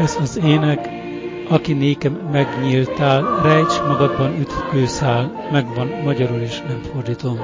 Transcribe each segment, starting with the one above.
az az ének, aki nékem megnyíltál, rejts magadban ütkőszál, megvan magyarul is, nem fordítom.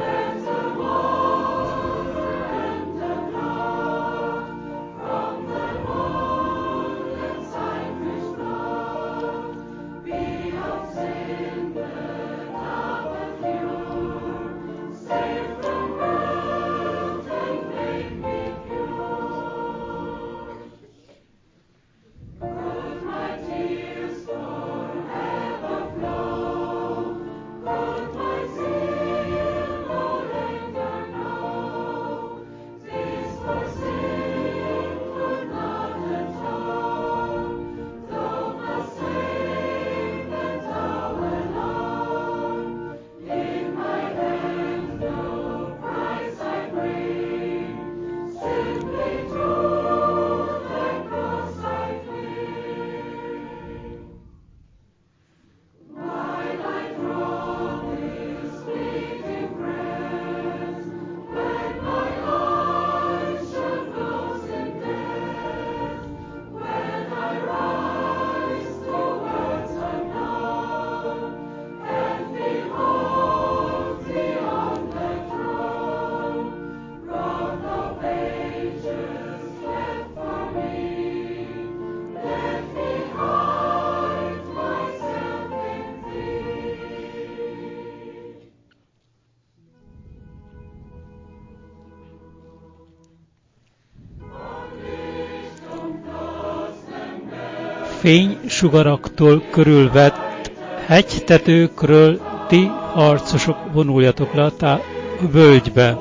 Fénysugaraktól körülvett hegytetőkről ti harcosok vonuljatok le a völgybe.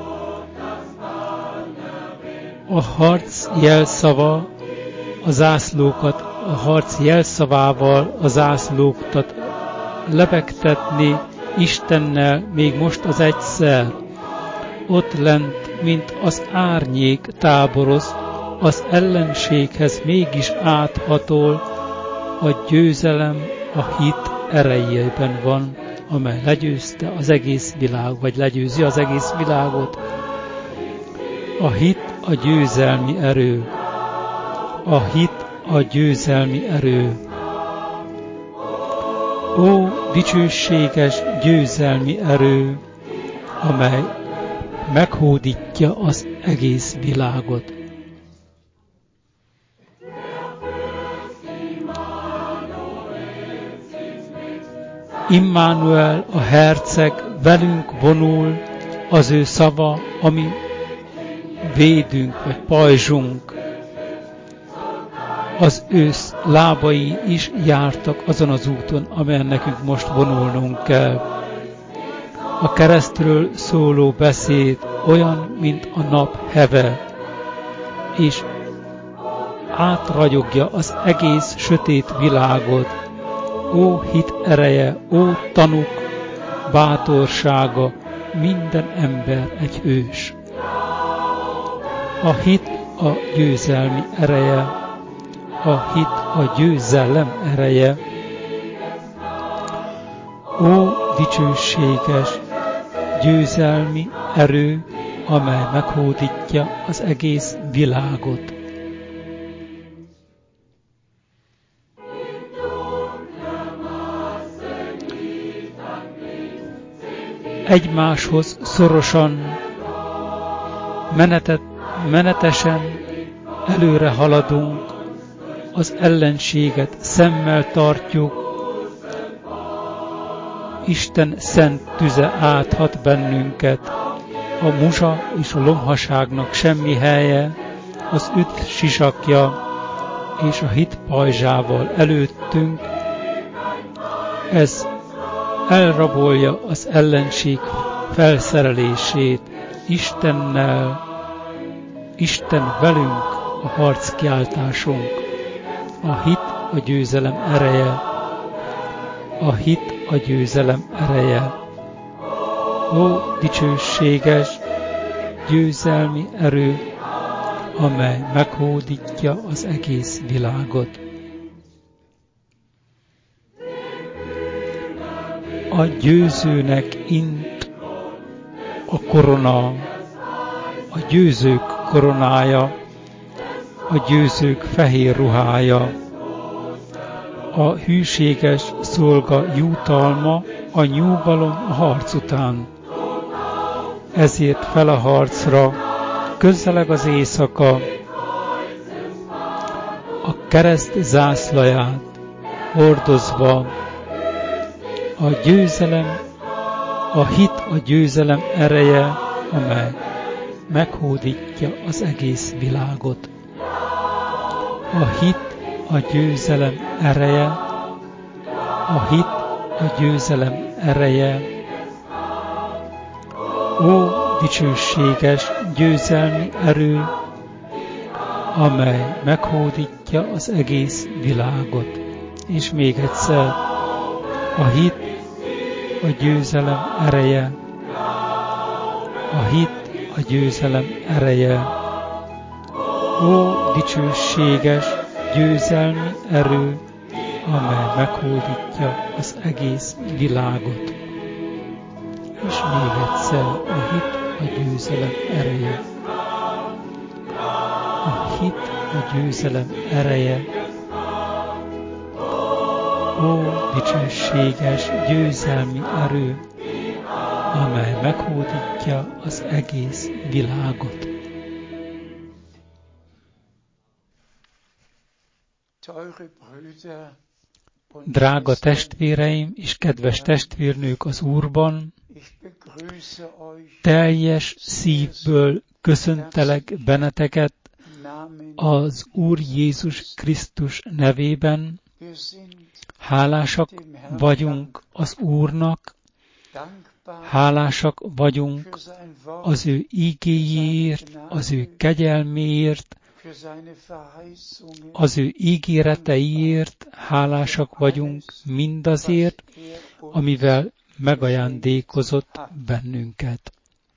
A harc jelszava a zászlókat, a harc jelszavával a zászlókat lebegtetni Istennel még most az egyszer. Ott lent, mint az árnyék táboroz, az ellenséghez mégis áthatol, a győzelem a hit erejében van, amely legyőzte az egész világ, vagy legyőzi az egész világot. A hit a győzelmi erő. A hit a győzelmi erő. Ó, dicsőséges győzelmi erő, amely meghódítja az egész világot. Immanuel, a herceg velünk vonul, az ő szava, ami védünk vagy pajzsunk. Az ő lábai is jártak azon az úton, amelyen nekünk most vonulnunk kell. A keresztről szóló beszéd olyan, mint a nap heve, és átragyogja az egész sötét világot. Ó hit ereje, ó tanúk bátorsága, minden ember egy hős. A hit a győzelmi ereje, a hit a győzelem ereje. Ó dicsőséges győzelmi erő, amely meghódítja az egész világot. Egymáshoz szorosan, menetesen előre haladunk, az ellenséget szemmel tartjuk, Isten szent tüze áthat bennünket, a muzsa és a lomhaságnak semmi helye, az üt sisakja és a hit pajzsával előttünk, ez elrabolja az ellenség felszerelését Istennel, Isten velünk a harckiáltásunk. A hit a győzelem ereje. A hit a győzelem ereje. Ó, dicsőséges győzelmi erő, amely meghódítja az egész világot. A győzőnek int a korona, a győzők koronája, a győzők fehér ruhája, A hűséges szolga jutalma a nyugalom a harc után. Ezért fel a harcra, közeleg az éjszaka, a kereszt zászlaját hordozva, a győzelem, a hit a győzelem ereje, amely meghódítja az egész világot. A hit a győzelem ereje, a hit a győzelem ereje. Ó, dicsőséges győzelmi erő, amely meghódítja az egész világot. És még egyszer, a hit a győzelem ereje, a hit a győzelem ereje. Ó, dicsőséges győzelmi erő, amely meghódítja az egész világot. És még egyszer, a hit a győzelem ereje. A hit a győzelem ereje. Ó, dicsőséges győzelmi erő, amely meghódítja az egész világot. Drága testvéreim és kedves testvérnők az Úrban, teljes szívből köszöntelek benneteket az Úr Jézus Krisztus nevében. Hálásak vagyunk az Úrnak, hálásak vagyunk az ő ígéjéért, az ő kegyelméért, az ő ígéreteiért, hálásak vagyunk mindazért, amivel megajándékozott bennünket.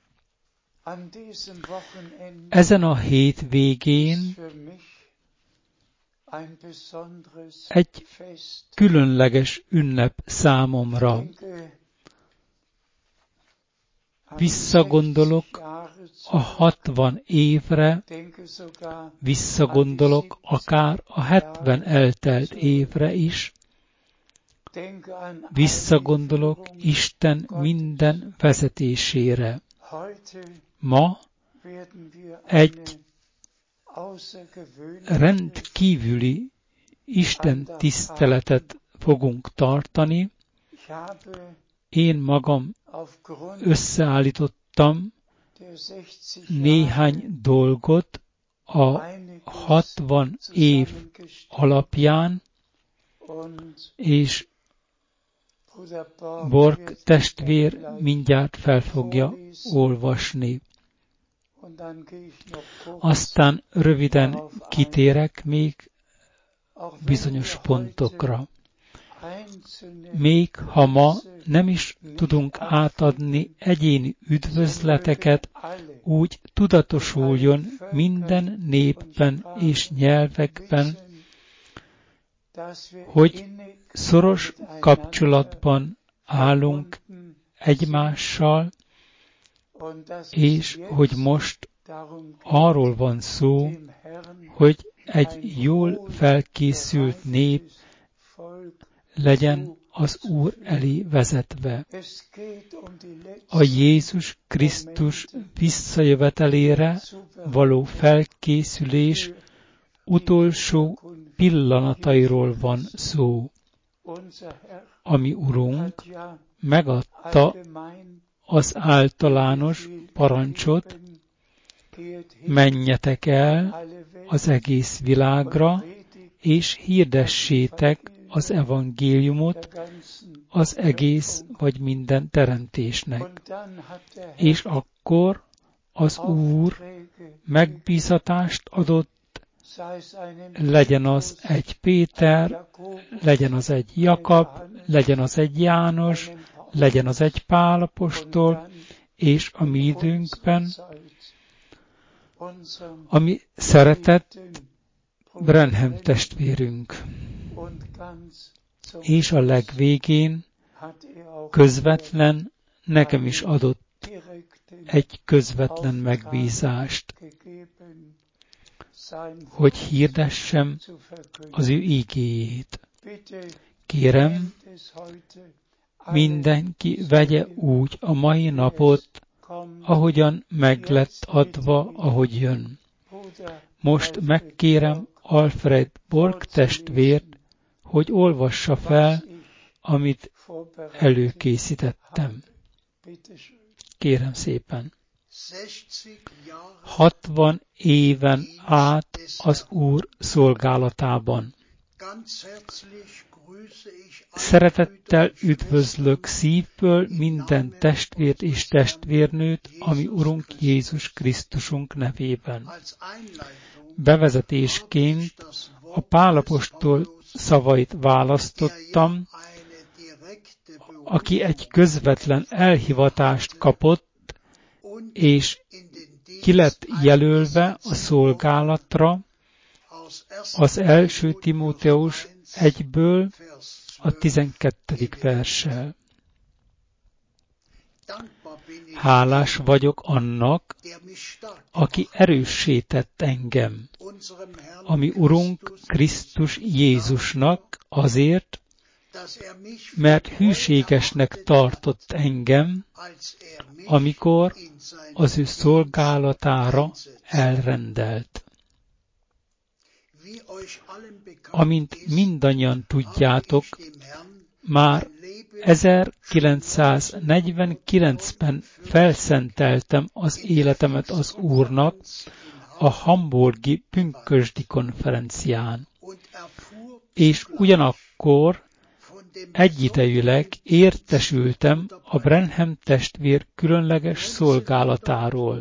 Ezen a hétvégén egy különleges ünnep számomra. Visszagondolok a 60 évre, visszagondolok akár a 70 eltelt évre is, visszagondolok Isten minden vezetésére. Ma egy rendkívüli Isten tiszteletet fogunk tartani. Én magam összeállítottam néhány dolgot a 60 év alapján, és Borg testvér mindjárt fel fogja olvasni. Aztán röviden kitérek még bizonyos pontokra. Még ha ma nem is tudunk átadni egyéni üdvözleteket, úgy tudatosuljon minden népben és nyelvekben, hogy szoros kapcsolatban állunk egymással, és hogy most arról van szó, hogy egy jól felkészült nép legyen az Úr elé vezetve. A Jézus Krisztus visszajövetelére való felkészülés utolsó pillanatairól van szó. Ami Urunk megadta az általános parancsot, menjetek el az egész világra, és hirdessétek az evangéliumot az egész vagy minden teremtésnek. És akkor az Úr megbízatást adott, legyen az egy Péter, legyen az egy Jakab, legyen az egy János, legyen az egy Pál apostol, és a mi időnkben, ami szeretett Branham testvérünk. És a legvégén közvetlen nekem is adott egy közvetlen megbízást, hogy hirdessem az ő ígéjét. Kérem, mindenki vegye úgy a mai napot, ahogyan meg lett adva, ahogy jön. Most megkérem Alfred Borg testvért, hogy olvassa fel, amit előkészítettem. Kérem szépen. 60 éven át az Úr szolgálatában. Szeretettel üdvözlök szívből minden testvért és testvérnőt, ami Urunk Jézus Krisztusunk nevében. Bevezetésként a Pál apostol szavait választottam, aki egy közvetlen elhivatást kapott, és ki lett jelölve a szolgálatra, az 1. Timóteus 1-ből a 12. verssel. Hálás vagyok annak, aki erőssé tett engem, ami Urunk Krisztus Jézusnak azért, mert hűségesnek tartott engem, amikor az ő szolgálatára elrendelt. Amint mindannyian tudjátok, már 1949-ben felszenteltem az életemet az Úrnak a hamburgi pünkösdi konferencián, és ugyanakkor egyidejűleg értesültem a Branham testvér különleges szolgálatáról.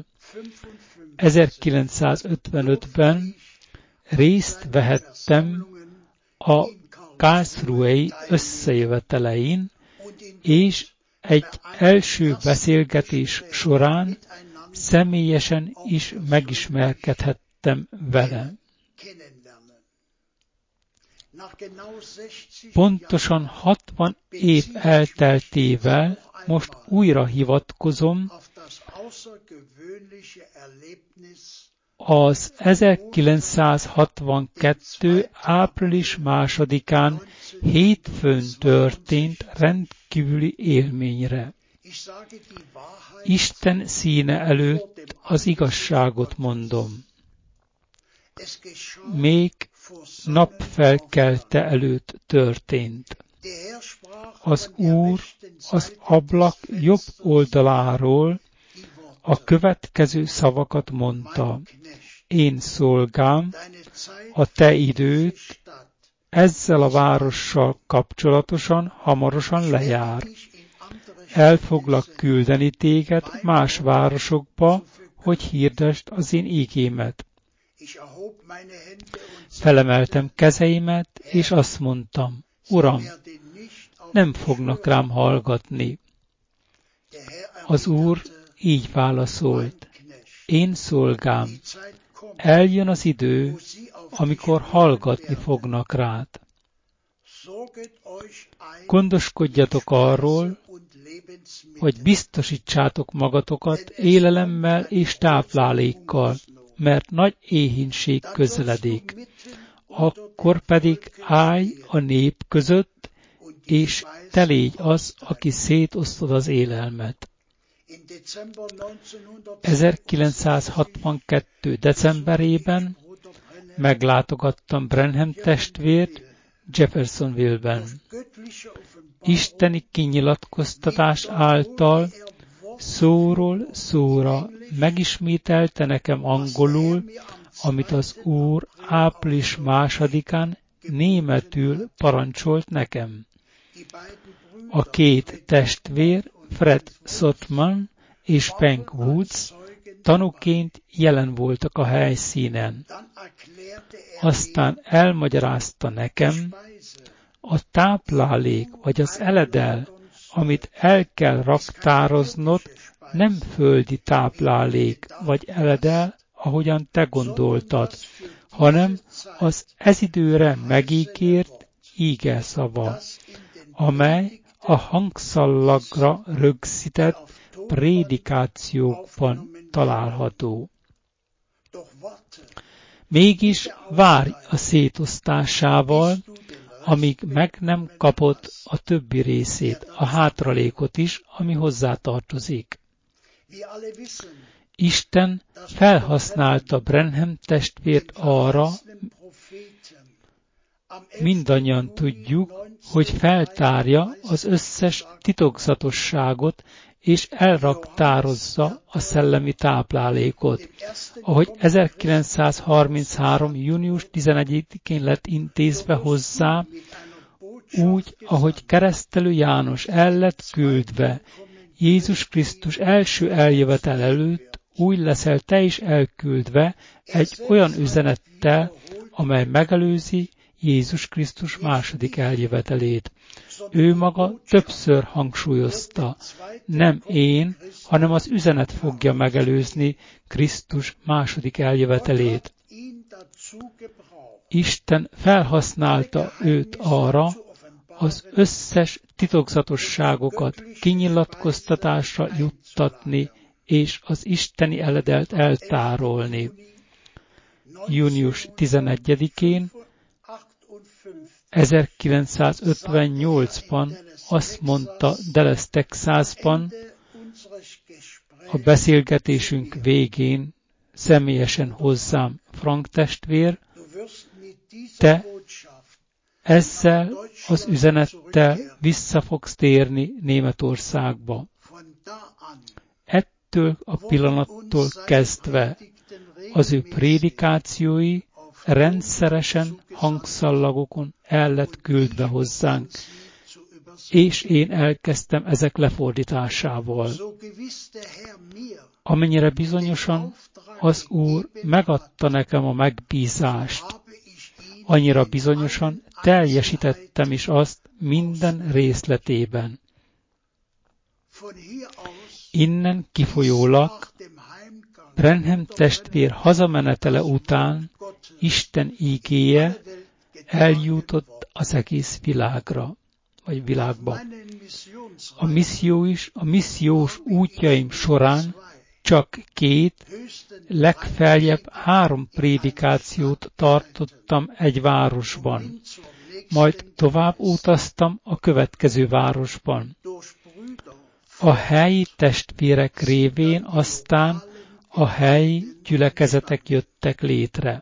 1955-ben részt vehettem a Karlsruhei összejövetelein, és egy első beszélgetés során személyesen is megismerkedhettem vele. Pontosan 60 év elteltével most újra hivatkozom az 1962. április 2-án hétfőn történt rendkívüli élményre. Isten színe előtt az igazságot mondom. Még napfelkelte előtt történt. Az Úr az ablak jobb oldaláról a következő szavakat mondta. Én szolgám, a te időd ezzel a várossal kapcsolatosan hamarosan lejár. El foglak küldeni téged más városokba, hogy hirdesd az én ígémet. Felemeltem kezeimet, és azt mondtam, Uram, nem fognak rám hallgatni. Az Úr így válaszolt, én szolgám, eljön az idő, amikor hallgatni fognak rád. Gondoskodjatok arról, hogy biztosítsátok magatokat élelemmel és táplálékkal, mert nagy éhínség közeledik. Akkor pedig állj a nép között, és te légy az, aki szétosztod az élelmet. 1962. decemberében meglátogattam Branham testvért Jeffersonville-ben. Isteni kinyilatkoztatás által szóról szóra megismételte nekem angolul, amit az Úr április 2-án németül parancsolt nekem. A két testvér, Fred Sotman és Frank Woods tanúként jelen voltak a helyszínen. Aztán elmagyarázta nekem, a táplálék vagy az eledel, amit el kell raktároznod, nem földi táplálék vagy eledel, ahogyan te gondoltad, hanem az ez időre megígért ígeszava, amely a hangszallagra rögzített prédikációkban található. Mégis várj a szétosztásával, amíg meg nem kapod a többi részét, a hátralékot is, ami hozzátartozik. Isten felhasználta Branham testvért arra, mindannyian tudjuk, hogy feltárja az összes titokzatosságot, és elraktározza a szellemi táplálékot, ahogy 1933. június 11-én lett intézve hozzá, úgy, ahogy Keresztelő János el lett küldve, Jézus Krisztus első eljövetel előtt, úgy leszel te is elküldve egy olyan üzenettel, amely megelőzi Jézus Krisztus második eljövetelét. Ő maga többször hangsúlyozta, nem én, hanem az üzenet fogja megelőzni Krisztus második eljövetelét. Isten felhasználta őt arra, az összes titokzatosságokat kinyilatkoztatásra juttatni és az isteni eledelt eltárolni. Június 11-én 1958-ban azt mondta Dallas, Texasban, a beszélgetésünk végén személyesen hozzám: Frank testvér, te ezzel az üzenettel vissza fogsz térni Németországba. Ettől a pillanattól kezdve az ő prédikációi rendszeresen hangszallagokon el lett küldve hozzánk, és én elkezdtem ezek lefordításával. Amennyire bizonyosan az Úr megadta nekem a megbízást, annyira bizonyosan teljesítettem is azt minden részletében. Innen kifolyólag Branham testvér hazamenetele után Isten ígéje eljutott az egész világra, vagy világba. A missziós útjaim során csak 2, legfeljebb 3 prédikációt tartottam egy városban, majd tovább utaztam a következő városban. A helyi testvérek révén aztán a helyi gyülekezetek jöttek létre.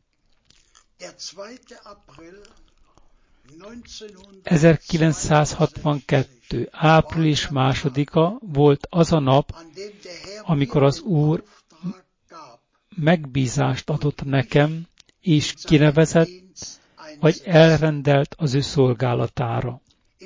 1962. április 2-a volt az a nap, amikor az Úr megbízást adott nekem, és kinevezett, vagy elrendelt az ő szolgálatára.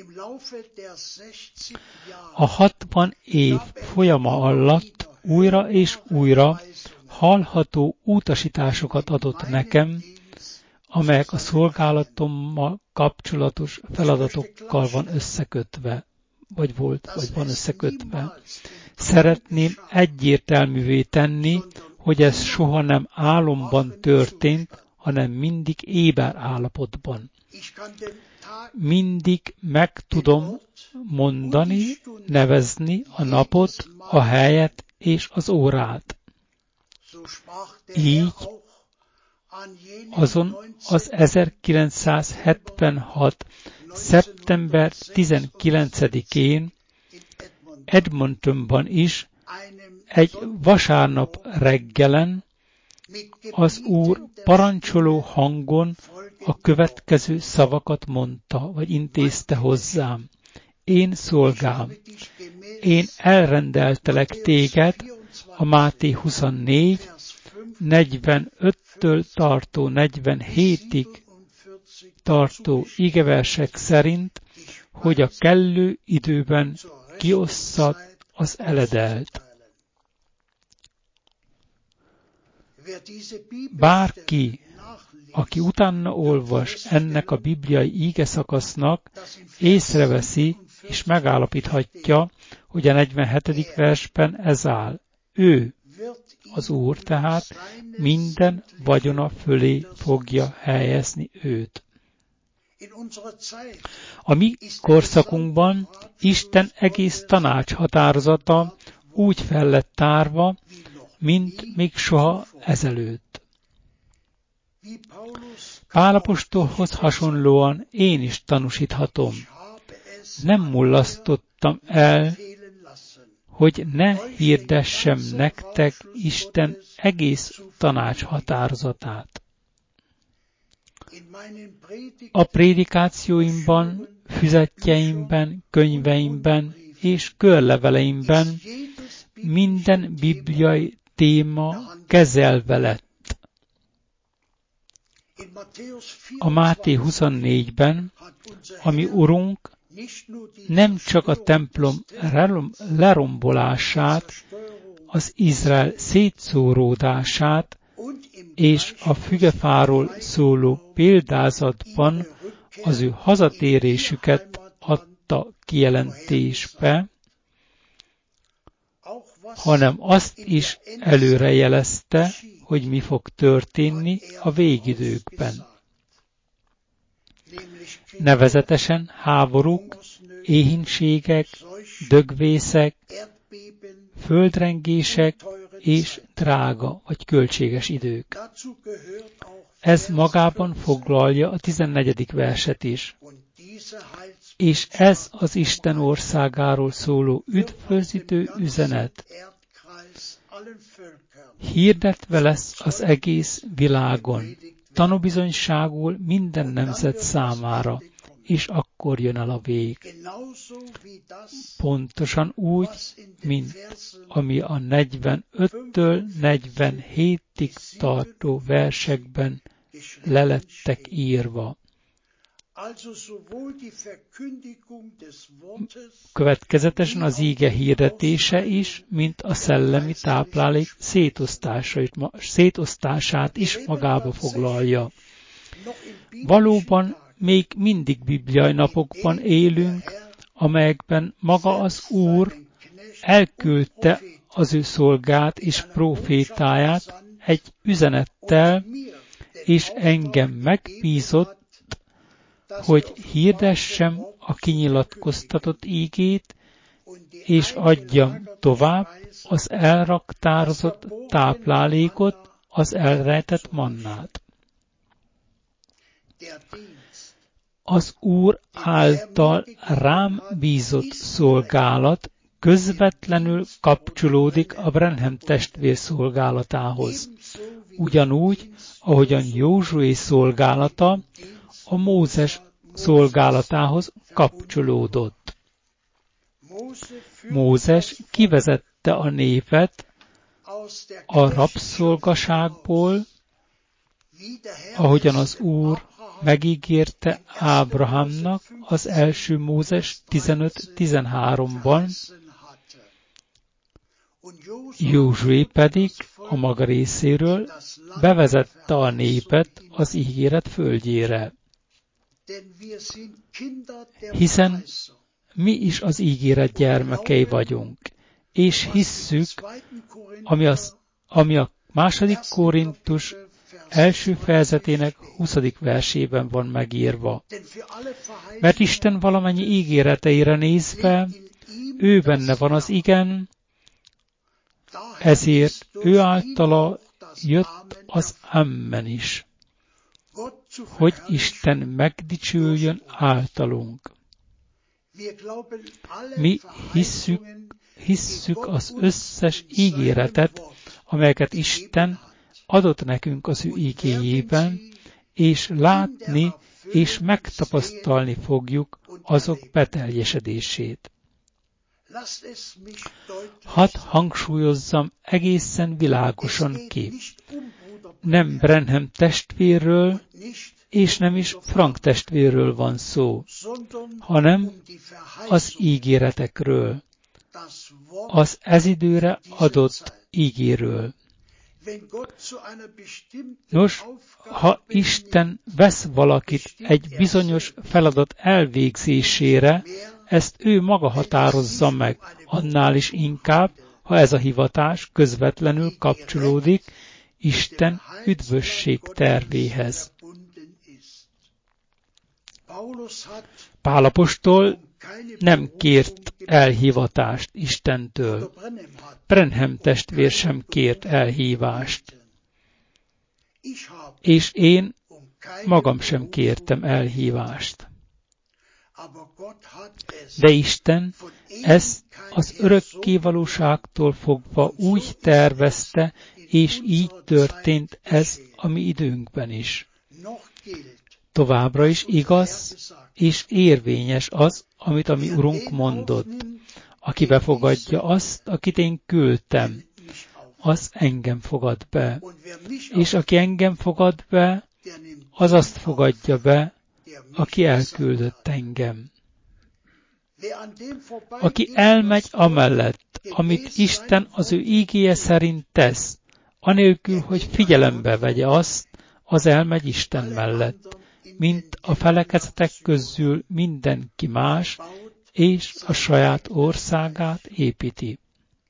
A 60 év folyama alatt újra és újra hallható utasításokat adott nekem, amelyek a szolgálatommal kapcsolatos feladatokkal van összekötve, vagy van összekötve. Szeretném egyértelművé tenni, hogy ez soha nem álomban történt, hanem mindig éber állapotban. Mindig meg tudom mondani, nevezni a napot, a helyet és az órát. Így azon az 1976. szeptember 19-én Edmontonban is egy vasárnap reggelen az Úr parancsoló hangon a következő szavakat mondta, vagy intézte hozzám. Én szolgám, én elrendeltelek téged a Máté 24, 45-től tartó 47-ig tartó igeversek szerint, hogy a kellő időben kiosszad az eledelt. Bárki, aki utána olvas ennek a bibliai ígeszakasznak, észreveszi és megállapíthatja, hogy a 47. versben ez áll. Ő, az Úr tehát minden vagyona fölé fogja helyezni őt. A mi korszakunkban Isten egész tanácshatározata úgy fel lett tárva, mint még soha ezelőtt. Pál apostolhoz hasonlóan én is tanúsíthatom. Nem mulasztottam el, hogy ne hirdessem nektek Isten egész tanácshatározatát. A prédikációimban, füzetjeimben, könyveimben és körleveleimben minden bibliai téma kezelve lett. A Máté 24-ben, ami Urunk nem csak a templom lerombolását, az Izrael szétszóródását és a fügefáról szóló példázatban az ő hazatérésüket adta kijelentésbe, hanem azt is előrejelezte, hogy mi fog történni a végidőkben. Nevezetesen háborúk, éhínségek, dögvészek, földrengések és drága vagy költséges idők. Ez magában foglalja a 14. verset is. És ez az Isten országáról szóló üdvözítő üzenet hirdetve lesz az egész világon, tanúbizonyságul minden nemzet számára, és akkor jön el a vég. Pontosan úgy, mint ami a 45-től 47-ig tartó versekben lelettek írva. Következetesen az íge hirdetése is, mint a szellemi táplálék szétosztását is magába foglalja. Valóban még mindig bibliai napokban élünk, amelyekben maga az Úr elküldte az ő szolgát és prófétáját egy üzenettel, és engem megbízott, hogy hirdessem a kinyilatkoztatott ígét, és adjam tovább az elraktározott táplálékot, az elrejtett mannát. Az Úr által rám bízott szolgálat közvetlenül kapcsolódik a Branham testvér szolgálatához. Ugyanúgy, ahogyan Józsué szolgálata a Mózes szolgálatához kapcsolódott. Mózes kivezette a népet a rabszolgaságból, ahogyan az Úr megígérte Ábrahámnak az első Mózes 15-13-ban, Józsué pedig a maga részéről bevezette a népet az ígéret földjére. Hiszen mi is az ígéret gyermekei vagyunk, és hisszük, ami a 2. Korintus első fejezetének 20. versében van megírva. Mert Isten valamennyi ígéreteire nézve, ő benne van az igen, ezért ő általa jött az amen is, hogy Isten megdicsüljön általunk. Mi hisszük az összes ígéretet, amelyeket Isten adott nekünk az ő igéjében, és látni és megtapasztalni fogjuk azok beteljesedését. Hadd hangsúlyozzam egészen világosan ki. Nem Branham testvérről, és nem is Frank testvérről van szó, hanem az ígéretekről, az ez időre adott ígéről. Nos, ha Isten vesz valakit egy bizonyos feladat elvégzésére, ezt ő maga határozza meg, annál is inkább, ha ez a hivatás közvetlenül kapcsolódik Isten üdvösség tervéhez. Pál apostol nem kért elhivatást Istentől. Branham testvér sem kért elhívást. És én magam sem kértem elhívást. De Isten ezt az örökkévalóságtól fogva úgy tervezte, és így történt ez a mi időnkben is. Továbbra is igaz és érvényes az, amit a mi Urunk mondott. Aki befogadja azt, akit én küldtem, az engem fogad be. És aki engem fogad be, az azt fogadja be, aki elküldött engem. Aki elmegy amellett, amit Isten az ő ígéje szerint tesz, anélkül, hogy figyelembe vegye azt, az elmegy Isten mellett, mint a felekezetek közül mindenki más, és a saját országát építi.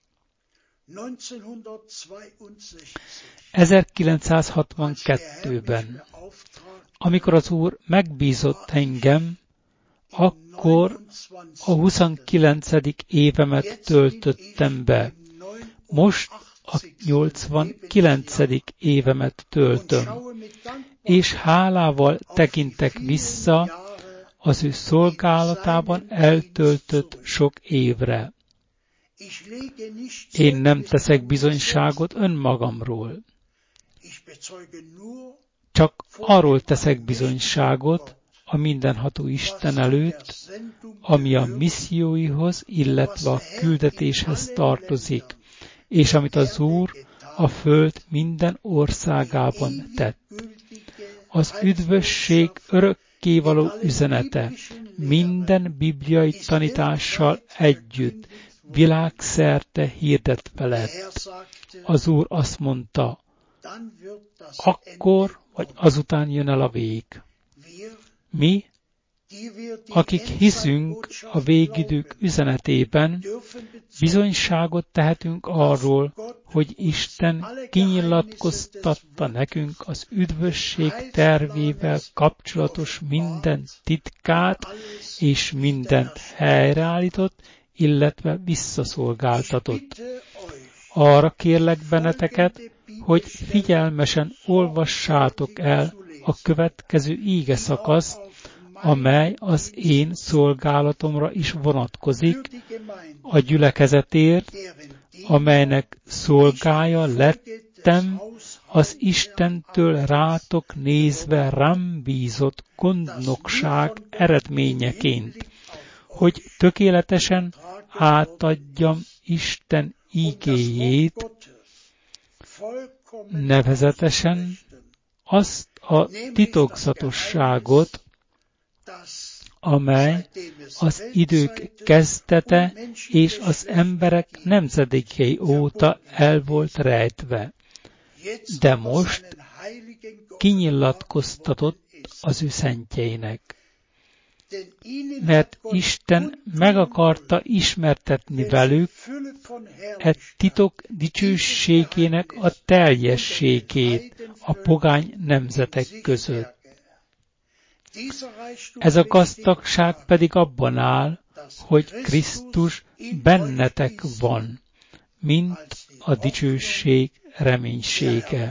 1962-ben, amikor az Úr megbízott engem, akkor a 29. évemet töltöttem be. Most a 89. évemet töltöm, és hálával tekintek vissza az ő szolgálatában eltöltött sok évre. Én nem teszek bizonyságot önmagamról. Csak arról teszek bizonyságot a mindenható Isten előtt, ami a misszióihoz, illetve a küldetéshez tartozik, és amit az Úr a föld minden országában tett. Az üdvösség örökkévaló üzenete minden bibliai tanítással együtt világszerte hirdetve lett. Az Úr azt mondta, akkor vagy azután jön el a vég. Mi, akik hiszünk a végidők üzenetében, bizonyságot tehetünk arról, hogy Isten kinyilatkoztatta nekünk az üdvösség tervével kapcsolatos minden titkát, és mindent helyreállított, illetve visszaszolgáltatott. Arra kérlek benneteket, hogy figyelmesen olvassátok el a következő ígeszakaszt, amely az én szolgálatomra is vonatkozik, a gyülekezetért, amelynek szolgája lettem az Istentől rátok nézve rám bízott gondnokság eredményeként, hogy tökéletesen átadjam Isten ígéjét, nevezetesen azt a titokzatosságot, amely az idők kezdete és az emberek nemzedékei óta el volt rejtve, de most kinyilatkoztatott az ő szentjeinek. Mert Isten meg akarta ismertetni velük titok dicsőségének a teljességét a pogány nemzetek között. Ez a gazdagság pedig abban áll, hogy Krisztus bennetek van, mint a dicsőség reménysége.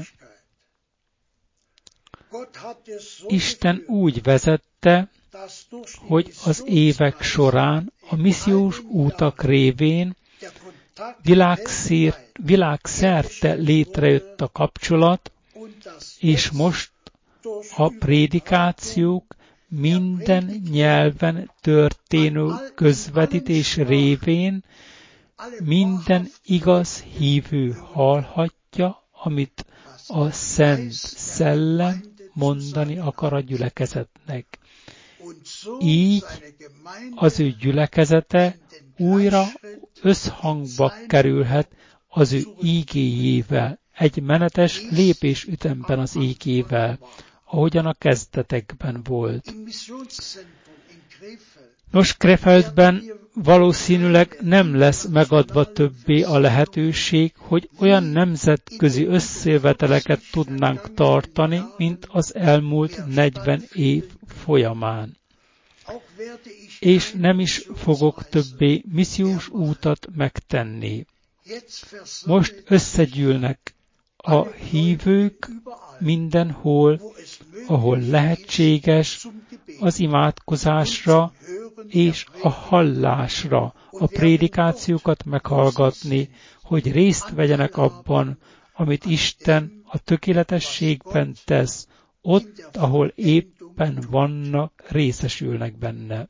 Isten úgy vezette, hogy az évek során a missziós útak révén világszerte létrejött a kapcsolat, és most a prédikációk minden nyelven történő közvetítés révén minden igaz hívő hallhatja, amit a Szent Szellem mondani akar a gyülekezetnek. Így az ő gyülekezete újra összhangba kerülhet az ő ígéjével, egy menetes lépésütemben az ígével, ahogyan a kezdetekben volt. Nos, Krefeldben valószínűleg nem lesz megadva többé a lehetőség, hogy olyan nemzetközi összejöveteleket tudnánk tartani, mint az elmúlt 40 év folyamán. És nem is fogok többé missziós útat megtenni. Most összegyűlnek a hívők mindenhol, ahol lehetséges, az imádkozásra és a hallásra, a prédikációkat meghallgatni, hogy részt vegyenek abban, amit Isten a tökéletességben tesz, ott, ahol éppen vannak, részesülnek benne.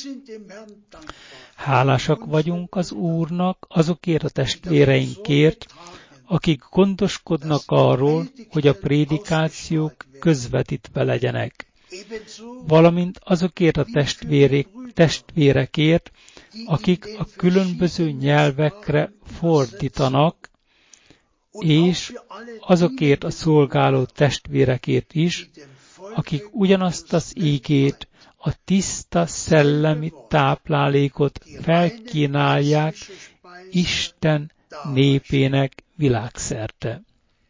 Hálásak vagyunk az Úrnak azokért a testvéreinkért, akik gondoskodnak arról, hogy a prédikációk közvetítve legyenek, valamint azokért a testvérekért, akik a különböző nyelvekre fordítanak, és azokért a szolgáló testvérekért is, akik ugyanazt az ígét, a tiszta szellemi táplálékot felkínálják Isten népének világszerte.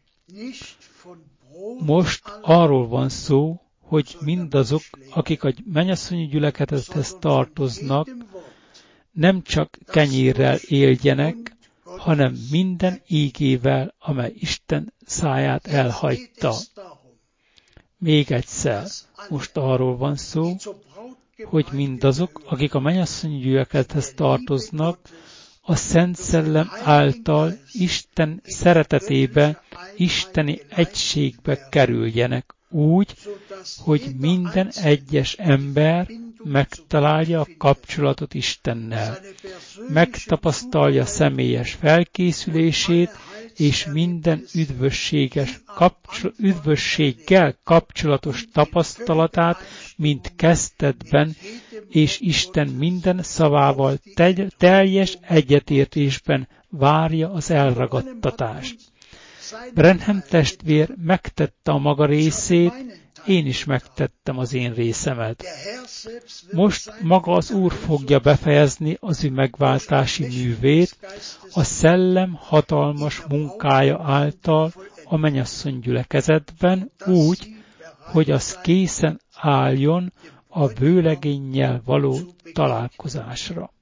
Most arról van szó, hogy mindazok, akik a mennyasszonyi gyülekezethez tartoznak, nem csak kenyérrel éljenek, hanem minden ígével, amely Isten száját elhagyta. Még egyszer, most arról van szó, hogy mindazok, akik a mennyasszonyi gyülekezethez tartoznak, a Szent Szellem által Isten szeretetébe, isteni egységbe kerüljenek úgy, hogy minden egyes ember megtalálja a kapcsolatot Istennel, megtapasztalja személyes felkészülését, és minden üdvösséggel kapcsolatos tapasztalatát, mint kezdetben, és Isten minden szavával teljes egyetértésben várja az elragadtatást. Branham testvér megtette a maga részét, én is megtettem az én részemet. Most maga az Úr fogja befejezni az ő megváltási művét, a szellem hatalmas munkája által a mennyasszony gyülekezetben úgy, hogy az készen álljon a vőlegénnyel való találkozásra.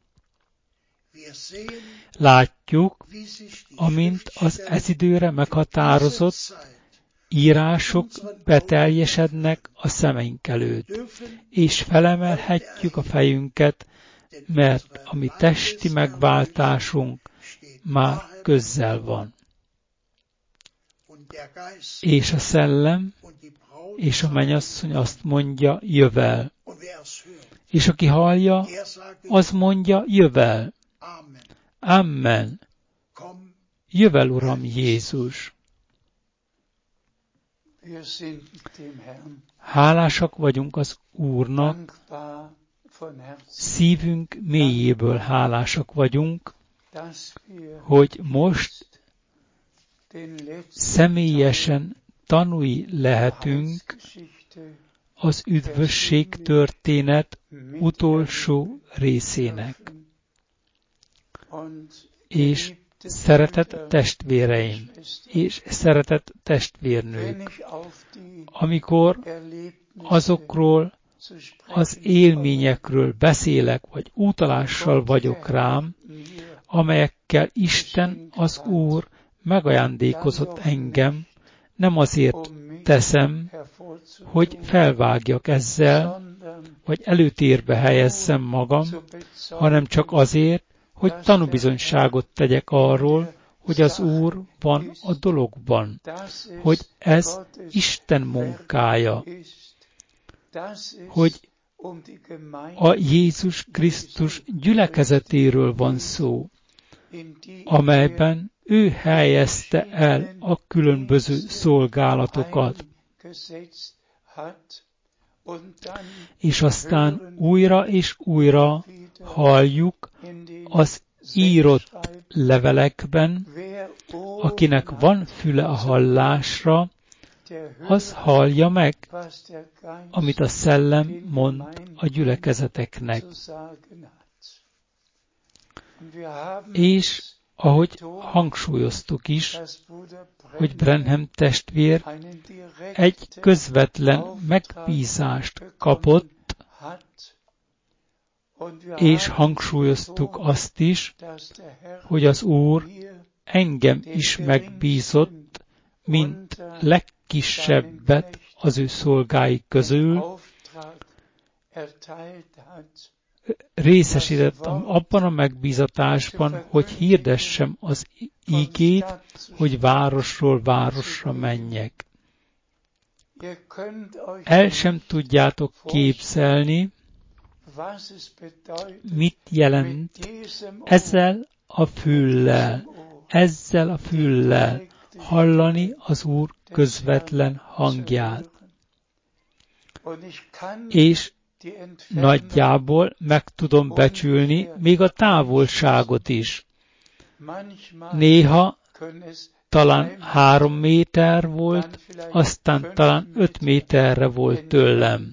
Látjuk, amint az ez időre meghatározott írások beteljesednek a szemeink előtt, és felemelhetjük a fejünket, mert a mi testi megváltásunk már közel van. És a szellem és a mennyasszony azt mondja, jövel. És aki hallja, az mondja, jövel. Amen. Jövel, Uram Jézus. Hálásak vagyunk az Úrnak, szívünk mélyéből hálásak vagyunk, hogy most személyesen tanúi lehetünk az üdvösség történet utolsó részének. És szeretett testvéreim, és szeretett testvérnők, amikor azokról az élményekről beszélek, vagy utalással vagyok rám, amelyekkel Isten az Úr megajándékozott engem, nem azért teszem, hogy felvágjak ezzel, vagy előtérbe helyezzem magam, hanem csak azért, hogy tanúbizonyságot tegyek arról, hogy az Úr van a dologban, hogy ez Isten munkája, hogy a Jézus Krisztus gyülekezetéről van szó, amelyben ő helyezte el a különböző szolgálatokat, és aztán újra és újra halljuk az írott levelekben, akinek van füle a hallásra, az hallja meg, amit a Szellem mond a gyülekezeteknek. És ahogy hangsúlyoztuk is, hogy Branham testvér egy közvetlen megbízást kapott, és hangsúlyoztuk azt is, hogy az Úr engem is megbízott, mint legkisebbet az ő szolgái közül, részesített abban a megbízatásban, hogy hirdessem az ígét, hogy városról városra menjek. El sem tudjátok képzelni, mit jelent ezzel a füllel hallani az Úr közvetlen hangját. És nagyjából meg tudom becsülni még a távolságot is. Néha talán 3 méter volt, aztán talán 5 méterre volt tőlem.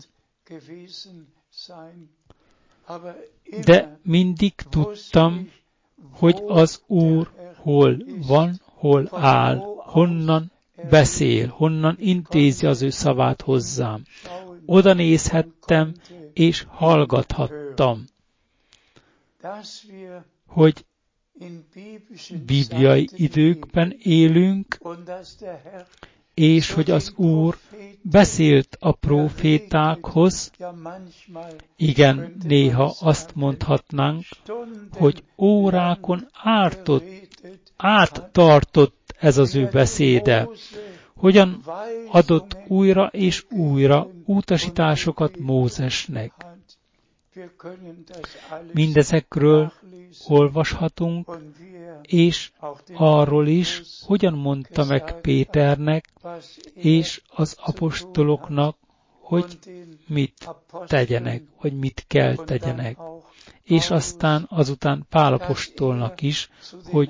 De mindig tudtam, hogy az Úr hol van, hol áll, honnan beszél, honnan intézi az ő szavát hozzám. Oda nézhettem, és hallgathattam, hogy bibliai időkben élünk, és hogy az Úr beszélt a prófétákhoz. Igen, néha azt mondhatnánk, hogy órákon áttartott ez az ő beszéde. Hogyan adott újra és újra utasításokat Mózesnek. Mindezekről olvashatunk, és arról is, hogyan mondta meg Péternek és az apostoloknak, hogy mit tegyenek, hogy mit kell tegyenek. És aztán azután Pál apostolnak is, hogy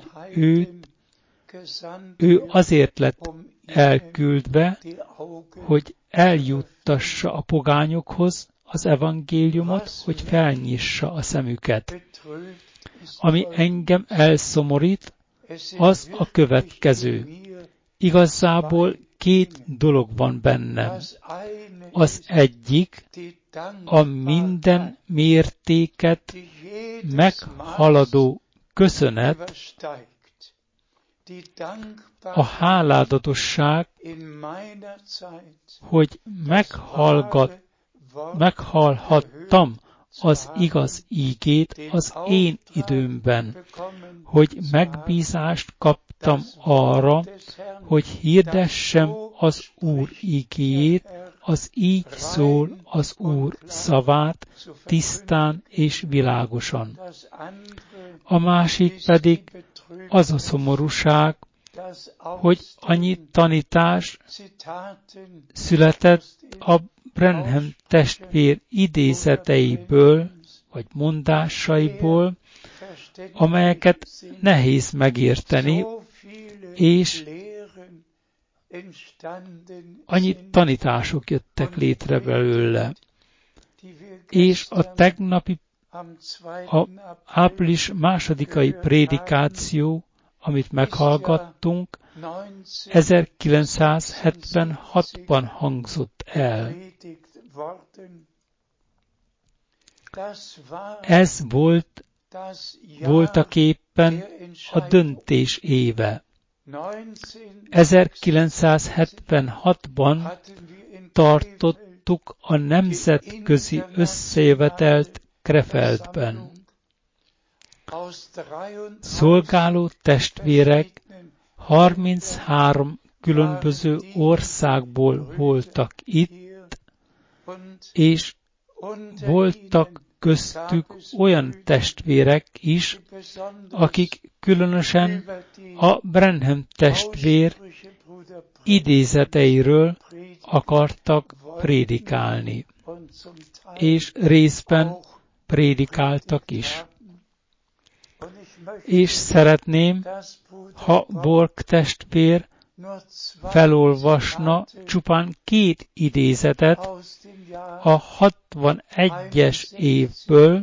ő azért lett elküldve, hogy eljuttassa a pogányokhoz az evangéliumot, hogy felnyissa a szemüket. Ami engem elszomorít, az a következő. Igazából 2 dolog van bennem. Az egyik a minden mértéket meghaladó köszönet, a háládatosság, hogy meghallhattam az igaz ígét az én időmben, hogy megbízást kaptam arra, hogy hirdessem az Úr ígéjét, az így szól az Úr szavát, tisztán és világosan. A másik pedig az a szomorúság, hogy annyi tanítás született a Branham testvér idézeteiből, vagy mondásaiból, amelyeket nehéz megérteni, és annyi tanítások jöttek létre belőle. És a tegnapi, április 2. prédikáció, amit meghallgattunk, 1976-ban hangzott el. Ez voltaképpen a döntés éve. 1976-ban tartottuk a nemzetközi összejövetelt Krefeldben. Szolgáló testvérek 33 különböző országból voltak itt, és voltak köztük olyan testvérek is, akik különösen a Branham testvér idézeteiről akartak prédikálni, és részben prédikáltak is. És szeretném, ha Borg testvér felolvasna csupán 2 idézetet a 61-es évből,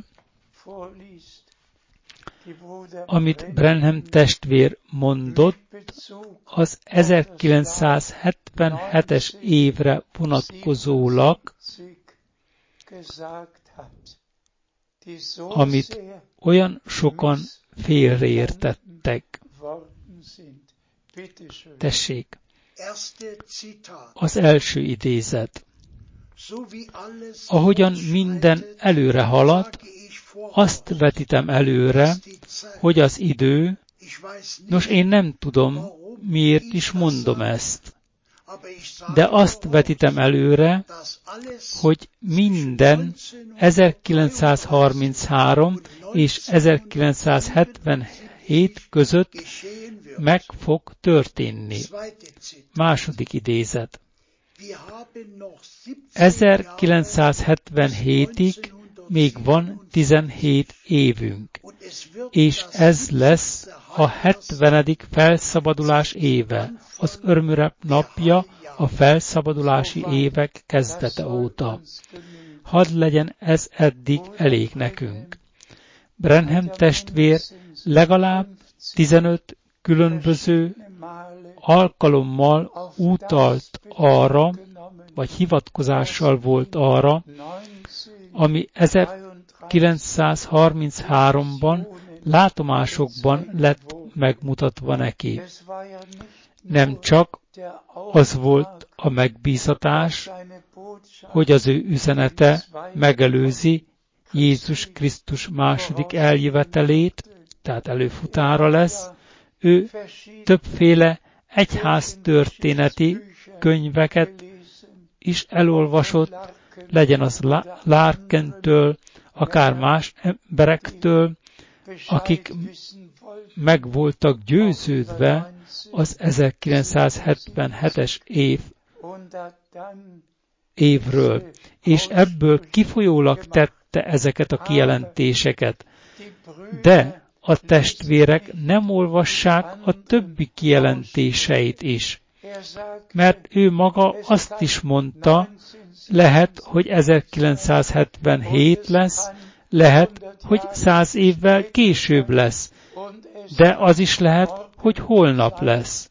amit Branham testvér mondott az 1977-es évre vonatkozólag, amit olyan sokan félreértettek. Tessék! Az első idézet. Ahogyan minden előre halad, azt vetítem előre, hogy az idő, nos én nem tudom, miért is mondom ezt, de azt vetítem előre, hogy minden 1933 és 1977 között meg fog történni. Második idézet. 1977-ig még van 17 évünk, és ez lesz a 70. felszabadulás éve, az örömünnep napja a felszabadulási évek kezdete óta. Hadd legyen ez eddig elég nekünk. Branham testvér legalább 15 különböző alkalommal utalt arra, vagy hivatkozással volt arra, ami 1933-ban látomásokban lett megmutatva neki. Nem csak az volt a megbízatás, hogy az ő üzenete megelőzi Jézus Krisztus második eljövetelét, tehát előfutára lesz, ő többféle egyháztörténeti könyveket is elolvasott, legyen az Larkentől, akár más emberektől, akik meg voltak győződve az 1977-es évről, és ebből kifolyólag tette ezeket a kijelentéseket. De a testvérek nem olvassák a többi kijelentéseit is, mert ő maga azt is mondta, lehet, hogy 1977 lesz, lehet, hogy 100 évvel később lesz, de az is lehet, hogy holnap lesz.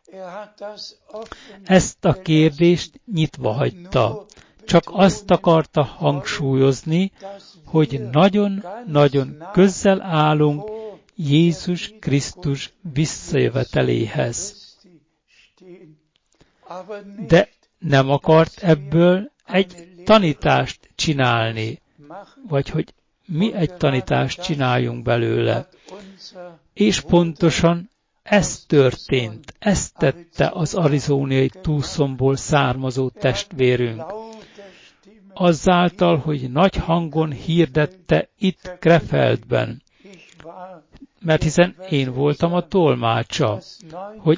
Ezt a kérdést nyitva hagyta. Csak azt akarta hangsúlyozni, hogy nagyon-nagyon közel állunk Jézus Krisztus visszajöveteléhez. De nem akart ebből egy tanítást csinálni, vagy hogy mi egy tanítást csináljunk belőle. És pontosan ez történt, ezt tette az arizóniai Tucsonból származó testvérünk. Azáltal, hogy nagy hangon hirdette itt Krefeldben, mert hiszen én voltam a tolmácsa, hogy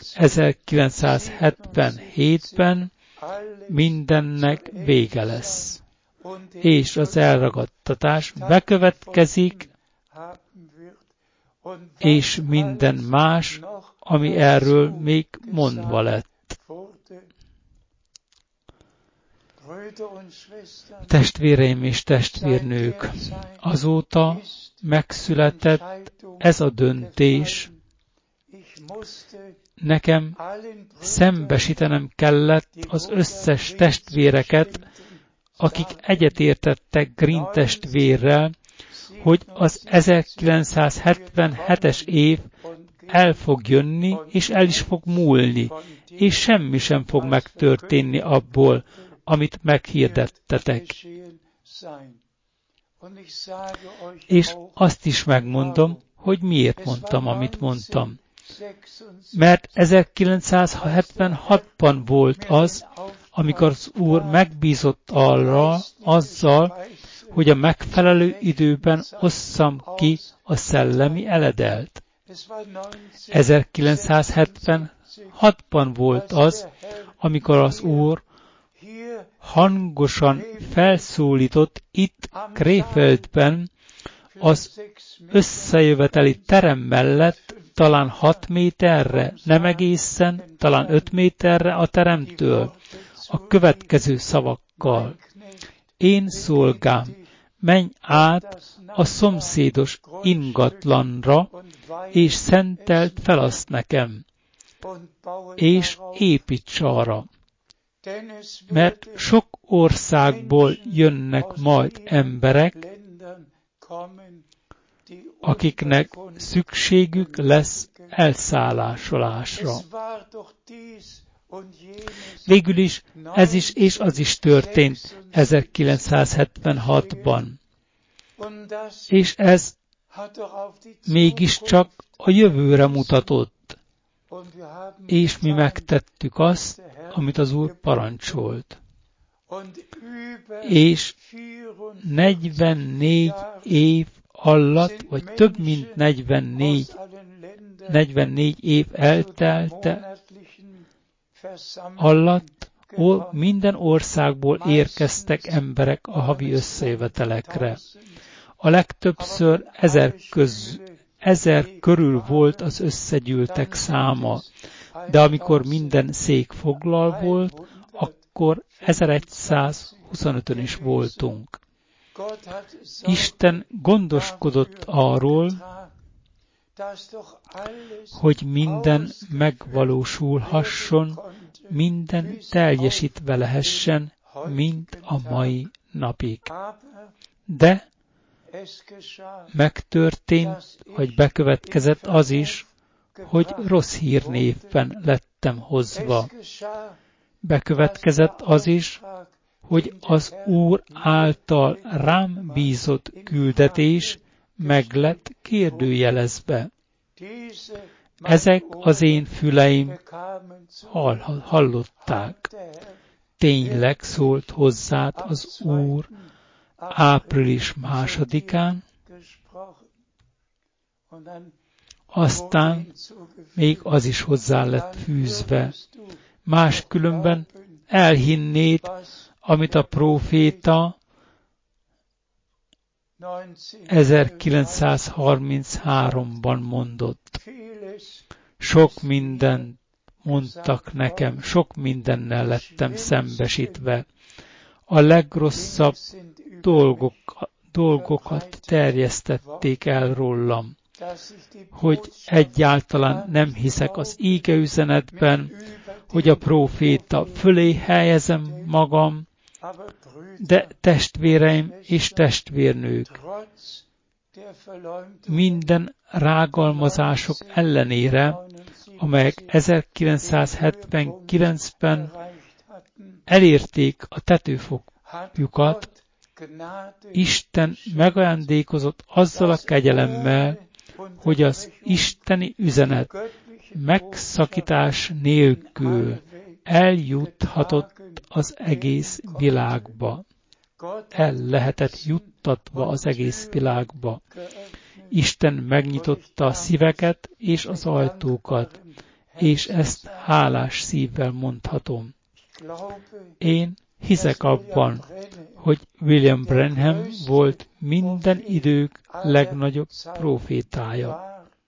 1977-ben mindennek vége lesz, és az elragadtatás bekövetkezik, és minden más, ami erről még mondva lett. Testvéreim és testvérnők, azóta megszületett ez a döntés, nekem szembesítenem kellett az összes testvéreket, akik egyetértettek Green testvérrel, hogy az 1977-es év el fog jönni, és el is fog múlni, és semmi sem fog megtörténni abból, amit meghirdettetek. És azt is megmondom, hogy miért mondtam, amit mondtam. Mert 1976-ban volt az, amikor az Úr megbízott arra, azzal, hogy a megfelelő időben osszam ki a szellemi eledelt. 1976-ban volt az, amikor az Úr hangosan felszólított itt Krefeldben az összejöveteli terem mellett talán 6 méterre, nem egészen, talán 5 méterre a teremtől, a következő szavakkal. Én szolgám, menj át a szomszédos ingatlanra, és szenteld fel azt nekem, és építs arra. Mert sok országból jönnek majd emberek, akiknek szükségük lesz elszállásolásra. Végül is ez is és az is történt 1976-ban. És ez mégiscsak a jövőre mutatott. És mi megtettük azt, amit az Úr parancsolt. És 44 év alatt, vagy több mint 44 év eltelte alatt minden országból érkeztek emberek a havi összejövetelekre. A legtöbbször 1000 körül volt az összegyűltek száma, de amikor minden szék foglal volt, akkor 1125-ön is voltunk. Isten gondoskodott arról, hogy minden megvalósulhasson, minden teljesítve lehessen, mint a mai napig. De megtörtént, vagy bekövetkezett az is, hogy rossz hírnévben lettem hozva. Bekövetkezett az is, hogy az Úr által rám bízott küldetés meg lett kérdőjelezve. Ezek az én füleim hallották. Tényleg szólt hozzád az Úr április 2-án, aztán még az is hozzá lett fűzve. Máskülönben elhinnéd, amit a próféta 1933-ban mondott. Sok mindent mondtak nekem, sok mindennel lettem szembesítve. A legrosszabb dolgokat terjesztették el rólam, hogy egyáltalán nem hiszek az ígeüzenetben, hogy a próféta fölé helyezem magam, de testvéreim és testvérnők, minden rágalmazások ellenére, amelyek 1979-ben elérték a tetőfokjukat, Isten megajándékozott azzal a kegyelemmel, hogy az isteni üzenet megszakítás nélkül eljuthatott az egész világba. El lehetett juttatva az egész világba. Isten megnyitotta a szíveket és az ajtókat, és ezt hálás szívvel mondhatom. Én hiszek abban, hogy William Branham volt minden idők legnagyobb prófétája.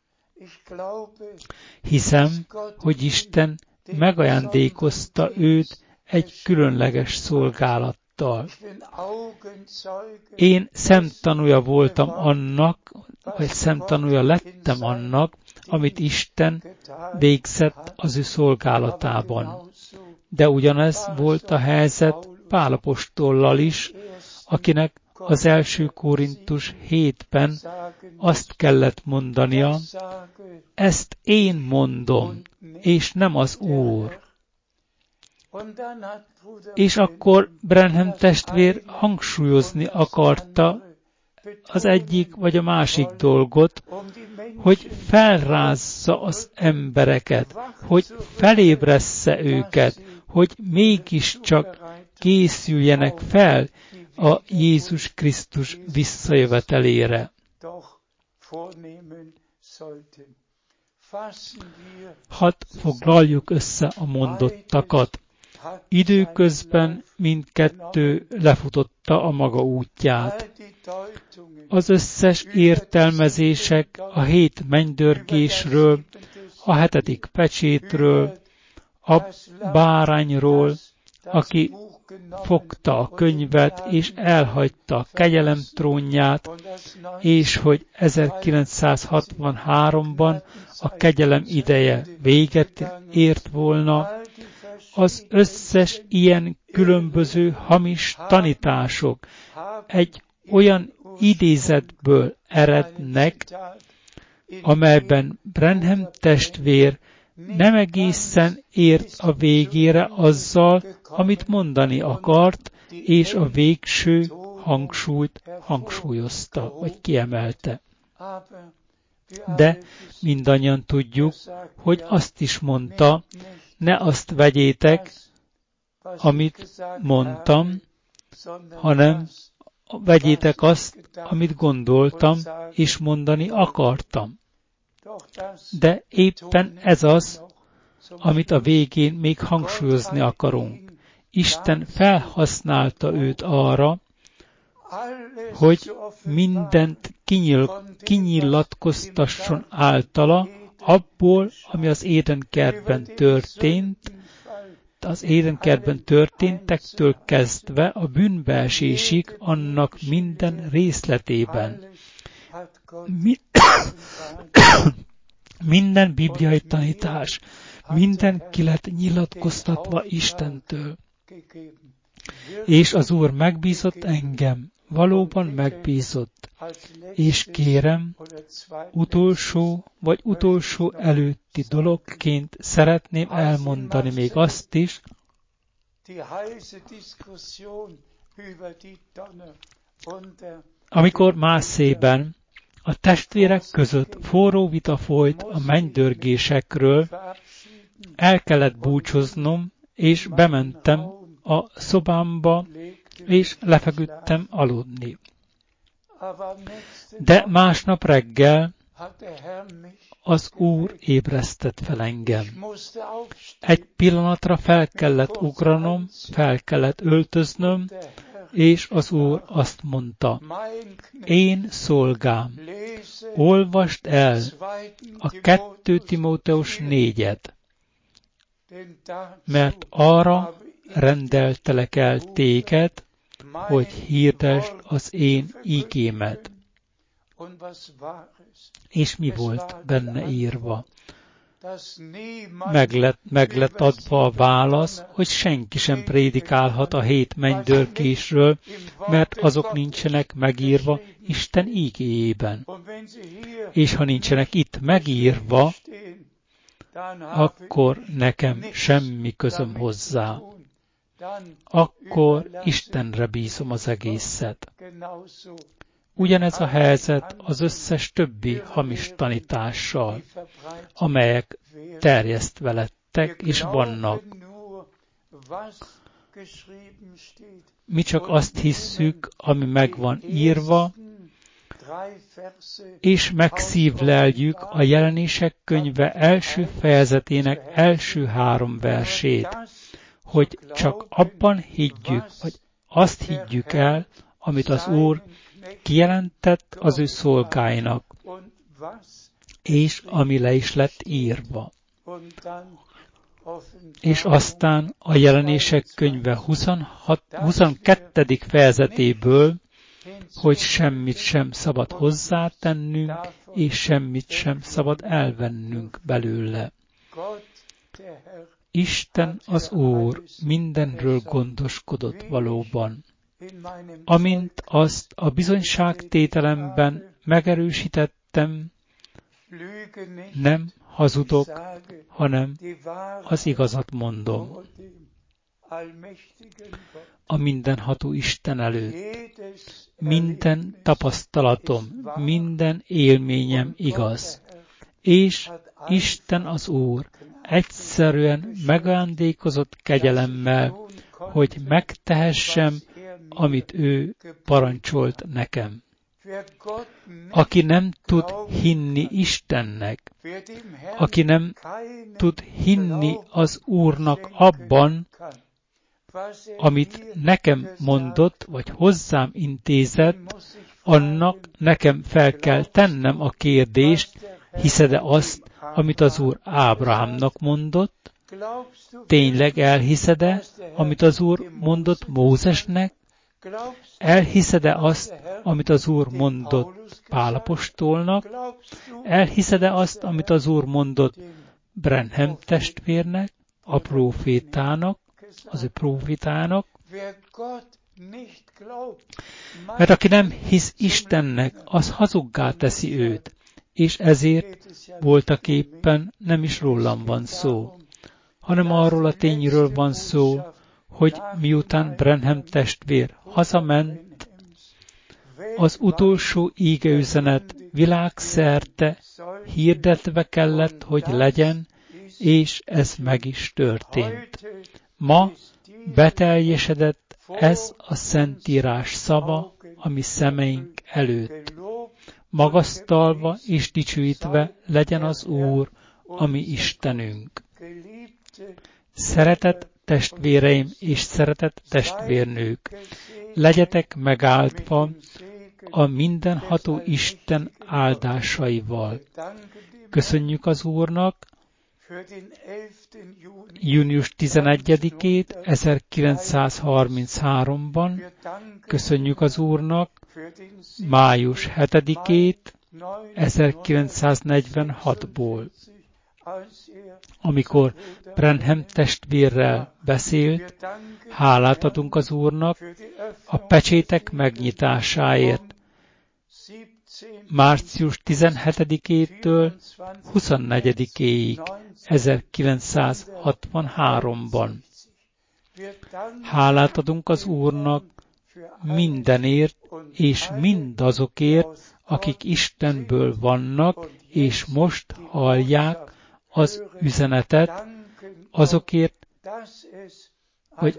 Hiszem, hogy Isten megajándékozta őt egy különleges szolgálattal. Én szemtanúja voltam annak, vagy szemtanúja lettem annak, amit Isten végzett az ő szolgálatában. De ugyanez volt a helyzet Pál apostollal is, akinek az 1. Korintus 7-ben azt kellett mondania, ezt én mondom, és nem az Úr. És akkor Branham testvér hangsúlyozni akarta az egyik vagy a másik dolgot, hogy felrázza az embereket, hogy felébressze őket, hogy mégiscsak készüljenek fel a Jézus Krisztus visszajövetelére. Hadd foglaljuk össze a mondottakat. Időközben mindkettő lefutotta a maga útját. Az összes értelmezések a 7 mennydörgésről, a 7. pecsétről, a bárányról, aki fogta a könyvet és elhagyta a kegyelem trónját, és hogy 1963-ban a kegyelem ideje véget ért volna, az összes ilyen különböző hamis tanítások egy olyan idézetből erednek, amelyben Branham testvér nem egészen ért a végére azzal, amit mondani akart, és a végső hangsúlyt hangsúlyozta, vagy kiemelte. De mindannyian tudjuk, hogy azt is mondta, ne azt vegyétek, amit mondtam, hanem vegyétek azt, amit gondoltam, és mondani akartam. De éppen ez az, amit a végén még hangsúlyozni akarunk. Isten felhasználta őt arra, hogy mindent kinyilatkoztasson általa, abból, ami az Édenkertben történt, az Édenkertben történtektől kezdve a bűnbeesésig annak minden részletében. Minden bibliai tanítás, minden ki lett nyilatkoztatva Istentől. És az Úr megbízott engem, valóban megbízott, és kérem, utolsó előtti dologként szeretném elmondani még azt is, amikor Mászében a testvérek között forró vita folyt a mennydörgésekről, el kellett búcsúznom, és bementem a szobámba, és lefeküdtem aludni. De másnap reggel az Úr ébresztett fel engem. Egy pillanatra fel kellett ugranom, fel kellett öltöznöm, és az Úr azt mondta, én szolgám, olvasd el a 2 Timóteus 4-et, mert arra rendeltelek el téged, hogy hirdesd az én ígémet. És mi volt benne írva? Meg lett adva a válasz, hogy senki sem prédikálhat a 7 mennydörgésről, mert azok nincsenek megírva Isten ígéjében. És ha nincsenek itt megírva, akkor nekem semmi közöm hozzá. Akkor Istenre bízom az egészet. Ugyanez a helyzet az összes többi hamis tanítással, amelyek terjesztve lettek és vannak. Mi csak azt hisszük, ami meg van írva, és megszívleljük a Jelenések könyve első fejezetének első 3 versét, hogy csak abban higgyük, vagy azt higgyük el, amit az Úr kijelentett az ő szolgáinak, és ami le is lett írva. És aztán a Jelenések könyve 22. fejezetéből, hogy semmit sem szabad hozzátennünk, és semmit sem szabad elvennünk belőle. Isten az Úr mindenről gondoskodott valóban. Amint azt a bizonyságtételemben megerősítettem, nem hazudok, hanem az igazat mondom. A mindenható Isten előtt. Minden tapasztalatom, minden élményem igaz. És Isten az Úr egyszerűen megajándékozott kegyelemmel, hogy megtehessem, amit ő parancsolt nekem. Aki nem tud hinni Istennek, aki nem tud hinni az Úrnak abban, amit nekem mondott, vagy hozzám intézett, annak nekem fel kell tennem a kérdést, hiszed-e azt, amit az Úr Ábrahámnak mondott? Tényleg elhiszed-e, amit az Úr mondott Mózesnek? Elhiszed-e azt, amit az Úr mondott Pál apostolnak? Elhiszed-e azt, amit az Úr mondott Branham testvérnek, a prófétának, az ő prófétának? Mert aki nem hisz Istennek, az hazuggá teszi őt, és ezért voltaképpen nem is rólam van szó, hanem arról a tényről van szó, hogy miután Branham testvér hazament, az utolsó ígeüzenet világszerte hirdetve kellett, hogy legyen, és ez meg is történt. Ma beteljesedett ez a Szentírás szava a mi szemeink előtt. Magasztalva és dicsőítve legyen az Úr, a mi Istenünk. Szeretett testvéreim és szeretett testvérnők, legyetek megáldva a mindenható Isten áldásaival. Köszönjük az Úrnak június 11-ét 1933-ban, köszönjük az Úrnak május 7-ét 1946-ból, amikor Branham testvérrel beszélt. Hálát adunk az Úrnak a pecsétek megnyitásáért, március 17-től 24-éig 1963-ban. Hálát adunk az Úrnak mindenért és mindazokért, akik Istenből vannak, és most hallják az üzenetet, azokért, hogy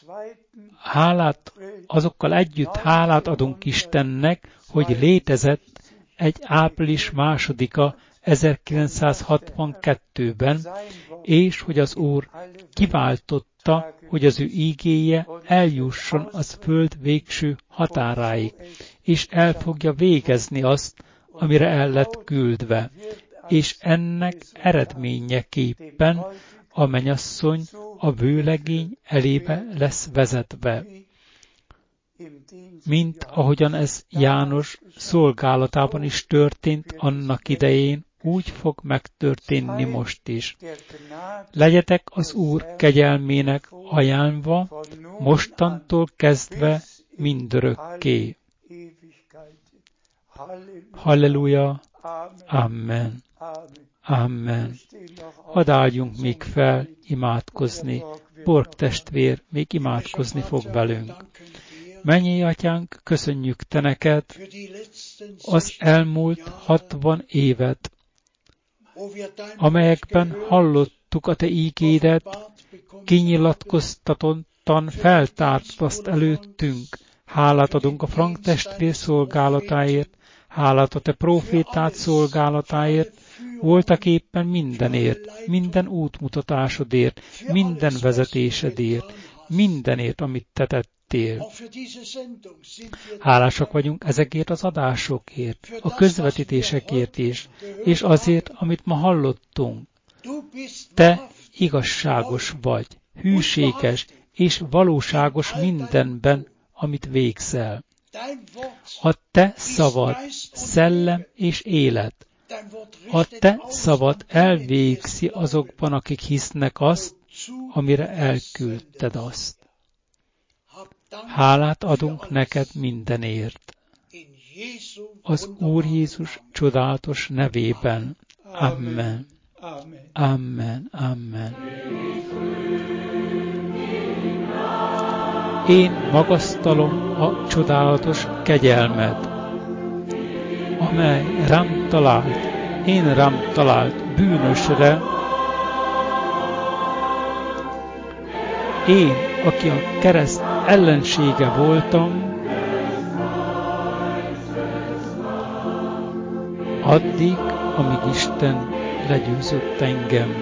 azokkal együtt hálát adunk Istennek, hogy létezett egy április 2-a 1962-ben, és hogy az Úr kiváltotta, hogy az ő ígéje eljusson az föld végső határáig, és el fogja végezni azt, amire el lett küldve, és ennek eredményeképpen a mennyasszony a vőlegény elébe lesz vezetve. Mint ahogyan ez János szolgálatában is történt annak idején, úgy fog megtörténni most is. Legyetek az Úr kegyelmének ajánlva, mostantól kezdve mindörökké. Halleluja! Amen! Amen! Hadd álljunk még fel imádkozni. Borg testvér még imádkozni fog velünk. Mennyei Atyánk, köszönjük Te neked az elmúlt 60 évet, amelyekben hallottuk a Te ígédet, kinyilatkoztatottan feltárt azt előttünk. Hálát adunk a Frank testvér szolgálatáért, hálát a Te profétát szolgálatáért, voltak éppen mindenért, minden útmutatásodért, minden vezetésedért, mindenért, amit Te tettél. Hálásak vagyunk ezekért az adásokért, a közvetítésekért is, és azért, amit ma hallottunk. Te igazságos vagy, hűséges és valóságos mindenben, amit végzel. A Te szavad szellem és élet. A Te szavad elvégzi azokban, akik hisznek azt, amire elküldted azt. Hálát adunk neked mindenért. Az Úr Jézus csodálatos nevében. Amen. Amen. Amen. Én magasztalom a csodálatos kegyelmed, amely rám talált, én rám talált bűnösre, én, aki a kereszt ellensége voltam, addig, amíg Isten legyőzött engem.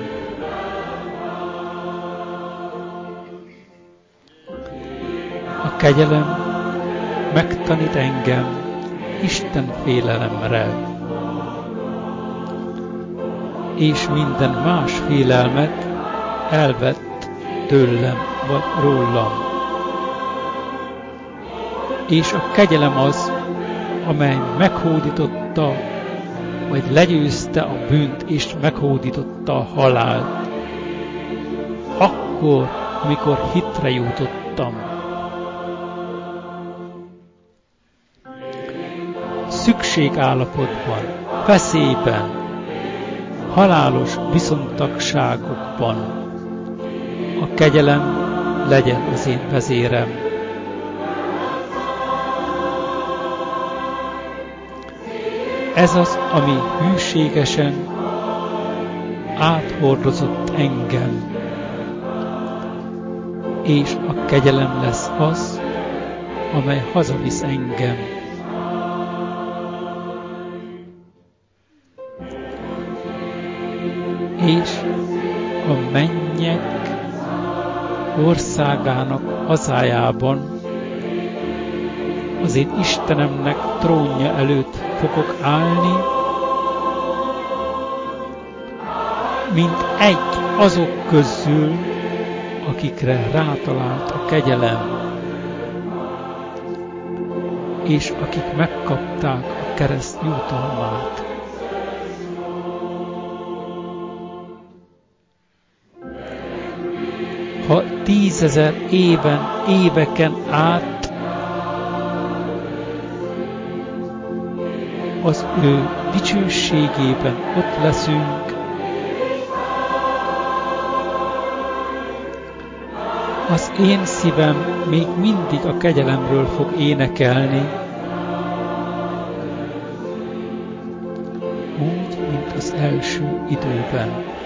A kegyelem megtanít engem Isten félelemre, és minden más félelmet elvett tőlem vagy rólam. És a kegyelem az, amely meghódította, vagy legyőzte a bűnt, és meghódította a halált. Akkor, amikor hitre jutottam. Szükségállapotban veszélyben, halálos viszontagságokban. A kegyelem legyen az én vezérem. Ez az, ami hűségesen áthordozott engem, és a kegyelem lesz az, amely hazavisz engem. És a mennyek országának hazájában az én Istenemnek trónja előtt fogok állni, mint egy azok közül, akikre rátalált a kegyelem, és akik megkapták a kereszt jutalmát. Ha 10 000 éveken át az ő dicsőségében ott leszünk, az én szívem még mindig a kegyelemről fog énekelni, úgy, mint az első időben.